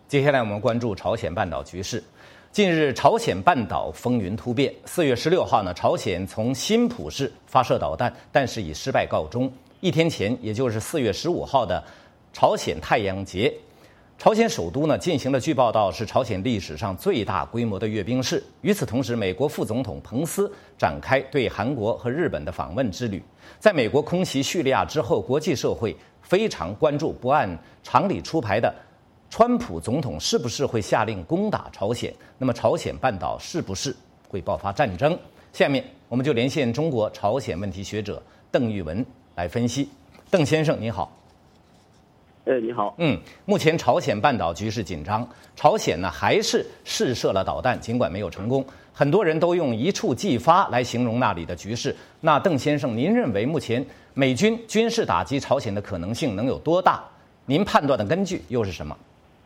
接下来我们关注朝鲜半岛局势。近日，朝鲜半岛风云突变。4月16号呢，朝鲜从新浦市发射导弹，但是以失败告终。一天前，也就是4月15号的朝鲜太阳节，朝鲜首都呢进行了据报道是朝鲜历史上最大规模的阅兵式。与此同时，美国副总统彭斯展开对韩国和日本的访问之旅。在美国空袭叙利亚之后，国际社会非常关注不按常理出牌的川普总统是不是会下令攻打朝鲜？那么朝鲜半岛是不是会爆发战争？下面我们就连线中国朝鲜问题学者邓玉文来分析。邓先生你好。 你好。 目前朝鲜半岛局势紧张，朝鲜呢还是试射了导弹，尽管没有成功。很多人都用一触即发来形容那里的局势。那邓先生，您认为目前美军军事打击朝鲜的可能性能有多大？您判断的根据又是什么？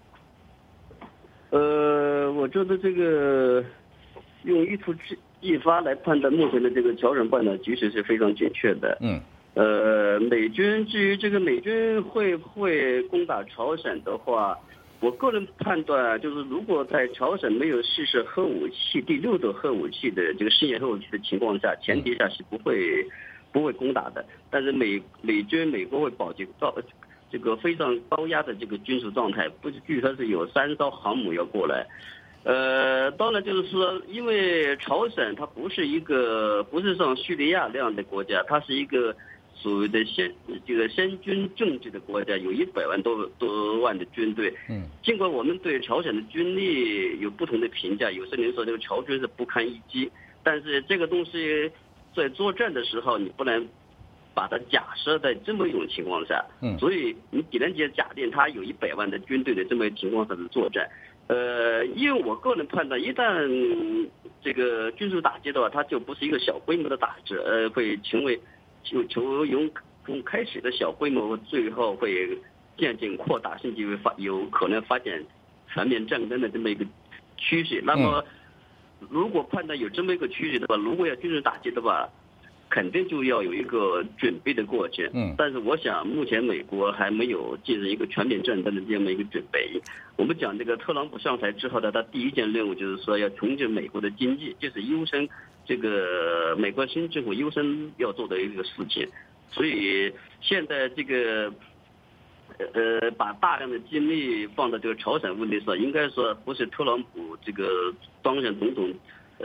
我觉得这个用一触即发来判断目前的这个朝鲜半岛局势是非常准确的。美军至于这个美军会不会攻打朝鲜的话，我个人判断就是，如果在朝鲜没有试射核武器第6的核武器的这个试验核武器的情况下，前提下是不会攻打的。但是美国会保持到这个非常高压的这个军事状态，据说是有3艘航母要过来。当然就是说，因为朝鲜它不是像叙利亚那样的国家，它是一个所谓的先军政治的国家，有100万多万的军队。尽管我们对朝鲜的军力有不同的评价，有些人说这个朝军是不堪一击，但是这个东西在作战的时候，你不能把它假设在这么一种情况下。所以你只能假定他有100万的军队的这么一个情况下的作战。因为我个人判断，一旦这个军事打击的话，它就不是一个小规模的打击，会成为从开始的小规模，最后会渐渐扩大，甚至有可能发展全面战争的这么一个趋势。那么，如果判断有这么一个趋势的话，如果要军事打击的话，肯定就要有一个准备的过程。但是我想目前美国还没有进入一个全面战争的这么一个准备。我们讲这个特朗普上台之后的他第一件任务就是说要重振美国的经济，这是优先这个美国新政府优先要做的一个事情。所以现在这个把大量的精力放到这个朝鲜问题上，应该说不是特朗普这个当选总统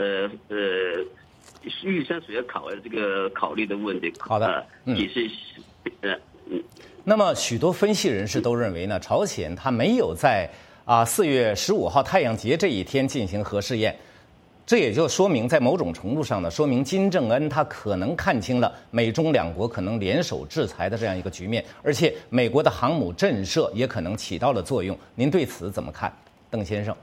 预先所要考虑的问题。 好的，那么许多分析人士都认为呢，朝鲜它没有在4月15号太阳节这一天进行核试验，这也就说明在某种程度上呢，说明金正恩他可能看清了美中两国可能联手制裁的这样一个局面，而且美国的航母震慑也可能起到了作用。您对此怎么看，邓先生？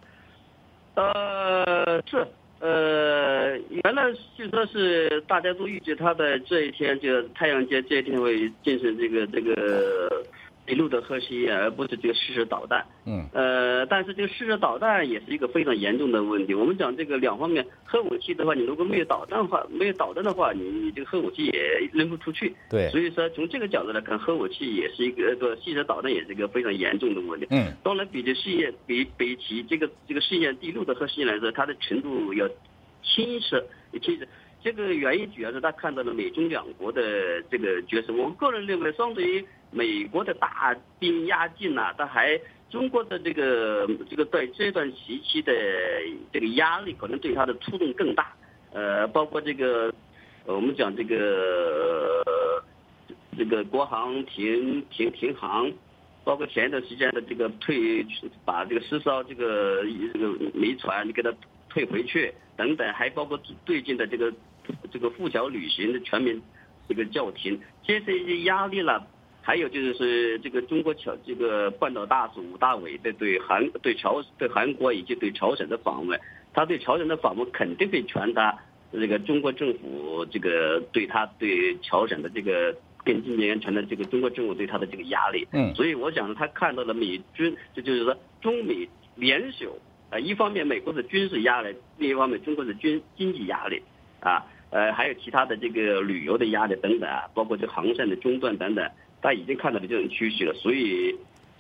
原来就说是大家都预计他的这一天，就太阳节这一天会进行这个第6的核试验，而不是这个试射导弹。但是这个试射导弹也是一个非常严重的问题。我们讲这个两方面，核武器的话，你如果没有导弹的话，你这个核武器也扔不出去。 对。 所以说从这个角度来看，核武器也是一个试射导弹也是一个非常严重的问题。当然比起这个试验第6的核试验来说，它的程度要轻视。这个原因主要是他看到了美中两国的这个角色。我个人认为，相对于美国的大兵压境中国的这个对这段时期的这个压力，可能对他的触动更大。包括这个我们讲这个国航停航，包括前一段时间的这个把这个10艘这个煤船给它退回去等等，还包括最近的这个赴侨旅行的全面这个叫停，这些压力了。还有就是这个中国这个半岛大使武大伟的对韩国以及对朝鲜的访问，他对朝鲜的访问肯定会传达这个中国政府这个对朝鲜的这个跟今年传的这个中国政府对他的这个压力。所以我想他看到了美军，这就是说中美联手。一方面美国的军事压力，另一方面中国的经济压力还有其他的这个旅游的压力等等包括这航线的中断等等，他已经看到了这种趋势了。所以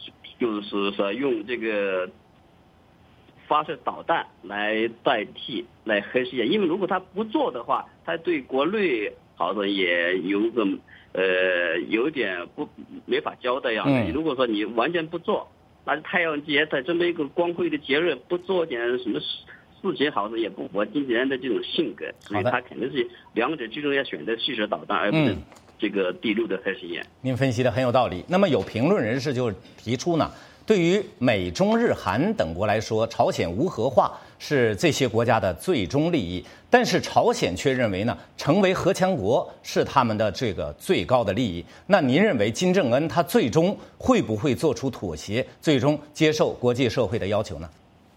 就是说用这个发射导弹来代替核试验，因为如果他不做的话，他对国内好像也有点没法交代样的。如果说你完全不做，那太阳节在这么一个光辉的节日不做点什么事情，好像也不符合经纪人的这种性格，所以他肯定是两者之中要选择试射导弹，而不是这个地陆的核试验。 您分析的很有道理。那么有评论人士就提出呢，对于美中日韩等国来说，朝鲜无核化是这些国家的最终利益，但是朝鲜却认为呢，成为核强国是他们的这个最高的利益。那您认为金正恩他最终会不会做出妥协，最终接受国际社会的要求呢？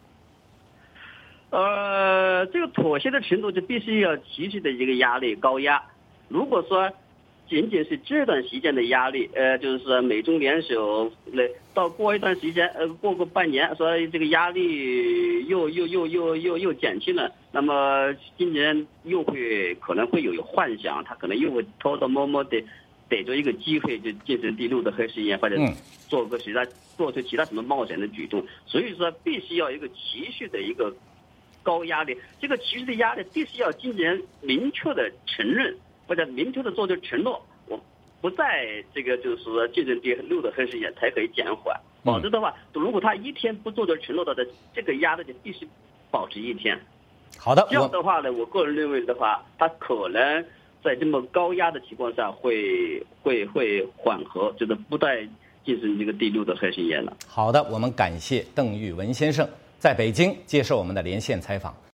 这个妥协的程度就必须要持续的一个压力高压。如果说仅仅是这段时间的压力，就是说美中联手，到过一段时间，过个半年，说这个压力又减轻了，那么今年可能会有幻想，他可能又会偷偷摸摸的逮着一个机会就进行地陆的核试验，或者做出其他什么冒险的举动。所以说必须要一个持续的一个高压力，这个持续的压力必须要经纪人明确的承认，或者明确的做出承诺，我不在这个就是说进行第六的核试验才可以减缓。否则的话，如果他一天不做出承诺的，这个压力就必须保持一天。 好的， 这样的话呢，我个人认为的话，他可能在这么高压的情况下会缓和，就是不再进行这个第六的核试验了。 好的，我们感谢邓玉文先生在北京接受我们的连线采访。